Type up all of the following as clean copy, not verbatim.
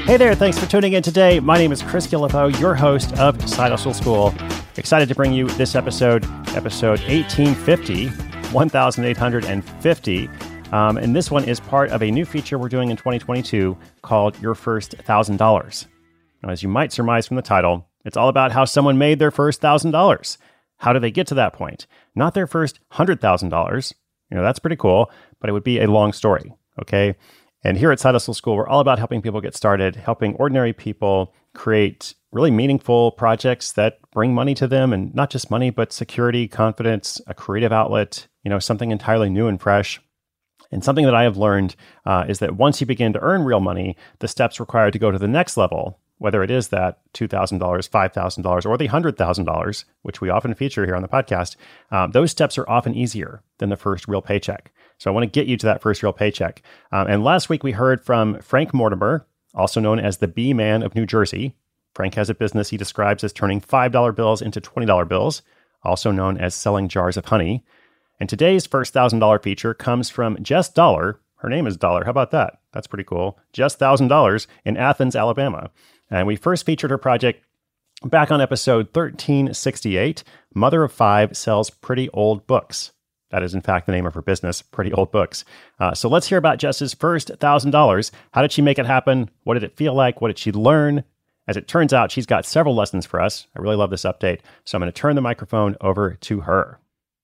Hey there, thanks for tuning in today. My name is Chris Guillebeau, your host of Side Hustle School. Excited to bring you this episode 1850, 1850. And this one is part of a new feature we're doing in 2022 called Your First $1,000. Now, as you might surmise from the title, it's all about how someone made their first $1,000. How do they get to that point? Not their first $100,000. That's pretty cool, but it would be a long story, okay? And here at Side Hustle School, we're all about helping people get started, helping ordinary people create really meaningful projects that bring money to them, and not just money, but security, confidence, a creative outlet, something entirely new and fresh. And something that I have learned is that once you begin to earn real money, the steps required to go to the next level, whether it is that $2,000, $5,000, or the $100,000, which we often feature here on the podcast, those steps are often easier than the first real paycheck. So I want to get you to that first real paycheck. And last week we heard from Frank Mortimer, also known as the B-Man of New Jersey. Frank has a business he describes as turning $5 bills into $20 bills, also known as selling jars of honey. And today's first $1,000 feature comes from Jess Dollar. Her name is Dollar. How about that? That's pretty cool. Jess $1,000 in Athens, Alabama. And we first featured her project back on episode 1368. Mother of Five sells pretty old books. That is, in fact, the name of her business, Pretty Old Books. So let's hear about Jess's first $1,000. How did she make it happen? What did it feel like? What did she learn? As it turns out, she's got several lessons for us. I really love this update. So I'm going to turn the microphone over to her.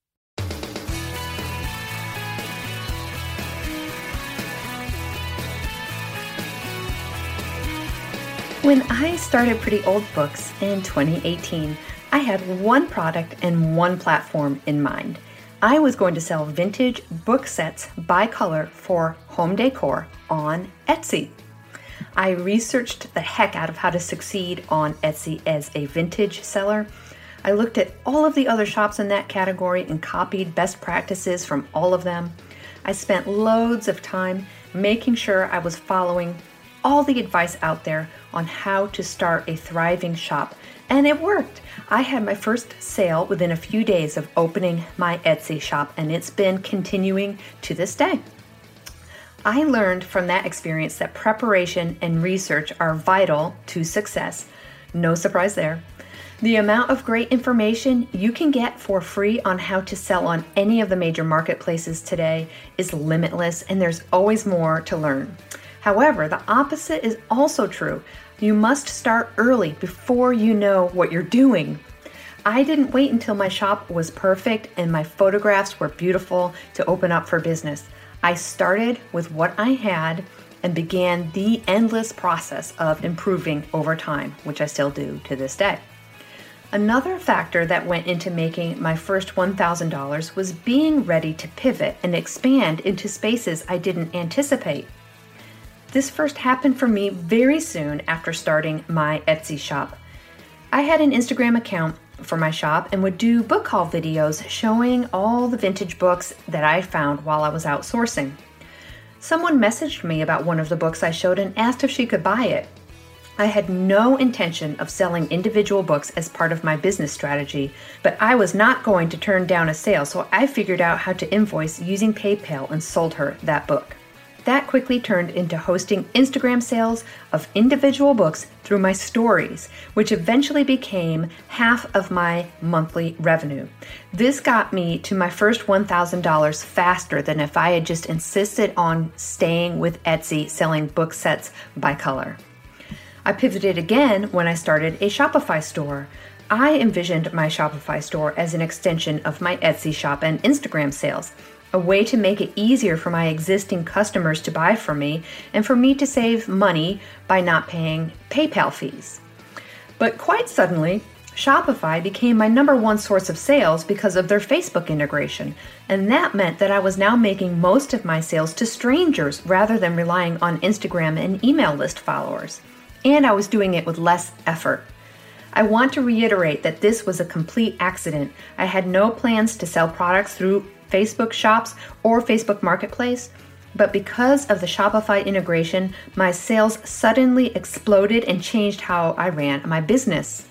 When I started Pretty Old Books in 2018, I had one product and one platform in mind. I was going to sell vintage book sets by color for home decor on Etsy. I researched the heck out of how to succeed on Etsy as a vintage seller. I looked at all of the other shops in that category and copied best practices from all of them. I spent loads of time making sure I was following all the advice out there on how to start a thriving shop, and it worked. I had my first sale within a few days of opening my Etsy shop, and it's been continuing to this day. I learned from that experience that preparation and research are vital to success. No surprise there. The amount of great information you can get for free on how to sell on any of the major marketplaces today is limitless, and there's always more to learn. However, the opposite is also true. You must start early before you know what you're doing. I didn't wait until my shop was perfect and my photographs were beautiful to open up for business. I started with what I had and began the endless process of improving over time, which I still do to this day. Another factor that went into making my first $1,000 was being ready to pivot and expand into spaces I didn't anticipate. This first happened for me very soon after starting my Etsy shop. I had an Instagram account for my shop and would do book haul videos showing all the vintage books that I found while I was out sourcing. Someone messaged me about one of the books I showed and asked if she could buy it. I had no intention of selling individual books as part of my business strategy, but I was not going to turn down a sale, so I figured out how to invoice using PayPal and sold her that book. That quickly turned into hosting Instagram sales of individual books through my stories, which eventually became half of my monthly revenue. This got me to my first $1,000 faster than if I had just insisted on staying with Etsy selling book sets by color. I pivoted again when I started a Shopify store. I envisioned my Shopify store as an extension of my Etsy shop and Instagram sales, a way to make it easier for my existing customers to buy from me and for me to save money by not paying PayPal fees. But quite suddenly, Shopify became my number one source of sales because of their Facebook integration, and that meant that I was now making most of my sales to strangers rather than relying on Instagram and email list followers. And I was doing it with less effort. I want to reiterate that this was a complete accident. I had no plans to sell products through Facebook shops or Facebook Marketplace, but because of the Shopify integration, my sales suddenly exploded and changed how I ran my business.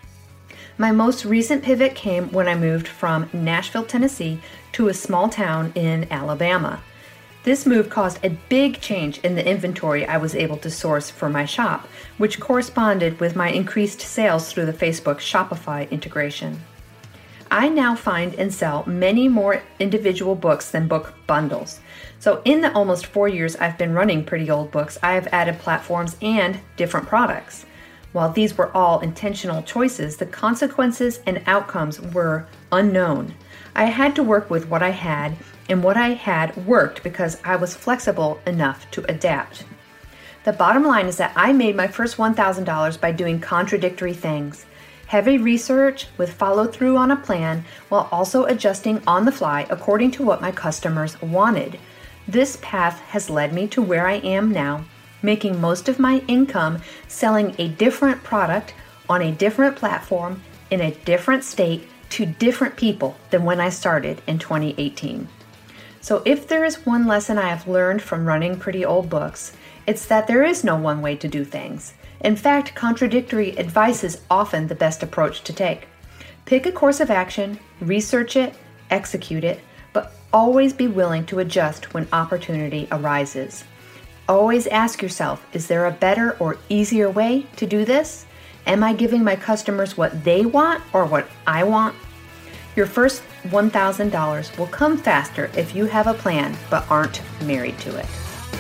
My most recent pivot came when I moved from Nashville, Tennessee to a small town in Alabama. This move caused a big change in the inventory I was able to source for my shop, which corresponded with my increased sales through the Facebook Shopify integration. I now find and sell many more individual books than book bundles. So in the almost 4 years I've been running Pretty Old Books, I have added platforms and different products. While these were all intentional choices, the consequences and outcomes were unknown. I had to work with what I had, and what I had worked because I was flexible enough to adapt. The bottom line is that I made my first $1,000 by doing contradictory things. Heavy research with follow-through on a plan while also adjusting on the fly according to what my customers wanted. This path has led me to where I am now, making most of my income selling a different product on a different platform in a different state to different people than when I started in 2018. So if there is one lesson I have learned from running Pretty Old Books, it's that there is no one way to do things. In fact, contradictory advice is often the best approach to take. Pick a course of action, research it, execute it, but always be willing to adjust when opportunity arises. Always ask yourself, is there a better or easier way to do this? Am I giving my customers what they want or what I want? Your first $1,000 will come faster if you have a plan but aren't married to it.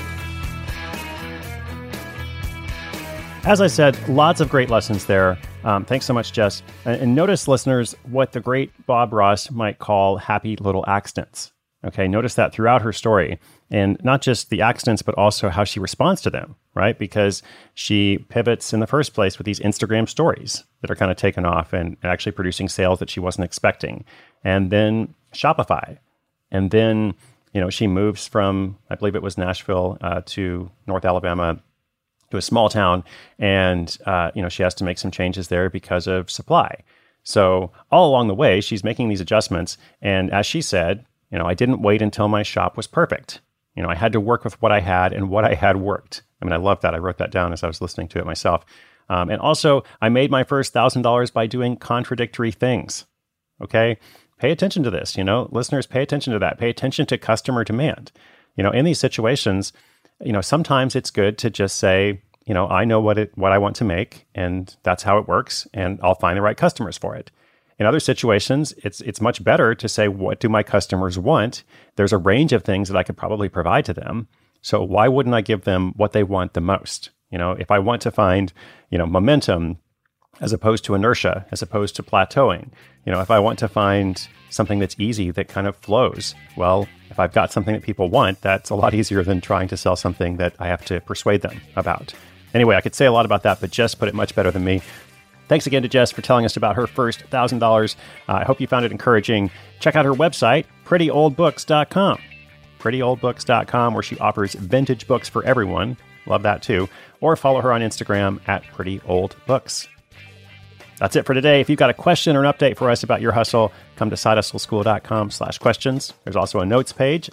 As I said, lots of great lessons there. Thanks so much, Jess. And notice, listeners, what the great Bob Ross might call happy little accidents. Okay, notice that throughout her story. And not just the accidents, but also how she responds to them, right? Because she pivots in the first place with these Instagram stories that are kind of taken off and actually producing sales that she wasn't expecting. And then Shopify. And then, she moves from, I believe it was Nashville to North Alabama, to a small town. And, she has to make some changes there because of supply. So all along the way, she's making these adjustments. And as she said, I didn't wait until my shop was perfect. I had to work with what I had, and what I had worked. I mean, I love that. I wrote that down as I was listening to it myself. And also, I made my first $1,000 by doing contradictory things. Okay? Pay attention to this. Listeners, pay attention to that. Pay attention to customer demand. In these situations, sometimes it's good to just say, I know what I want to make, and that's how it works, and I'll find the right customers for it. In other situations, it's much better to say, what do my customers want? There's a range of things that I could probably provide to them. So why wouldn't I give them what they want the most? If I want to find, momentum as opposed to inertia, as opposed to plateauing, if I want to find something that's easy, that kind of flows, well, if I've got something that people want, that's a lot easier than trying to sell something that I have to persuade them about. Anyway, I could say a lot about that, but Jess put it much better than me. Thanks again to Jess for telling us about her first $1,000. I hope you found it encouraging. Check out her website, prettyoldbooks.com. prettyoldbooks.com, where she offers vintage books for everyone. Love that too. Or follow her on Instagram at prettyoldbooks. That's it for today. If you've got a question or an update for us about your hustle, come to sidehustleschool.com/questions. There's also a notes page,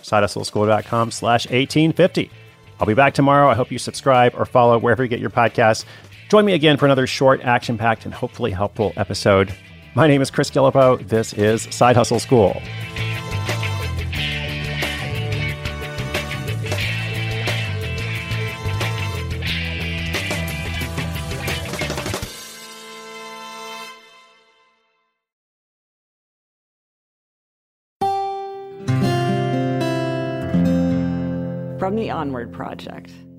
sidehustleschool.com/1850. I'll be back tomorrow. I hope you subscribe or follow wherever you get your podcasts. Join me again for another short, action-packed, and hopefully helpful episode. My name is Chris Guillebeau. This is Side Hustle School. From the Onward Project.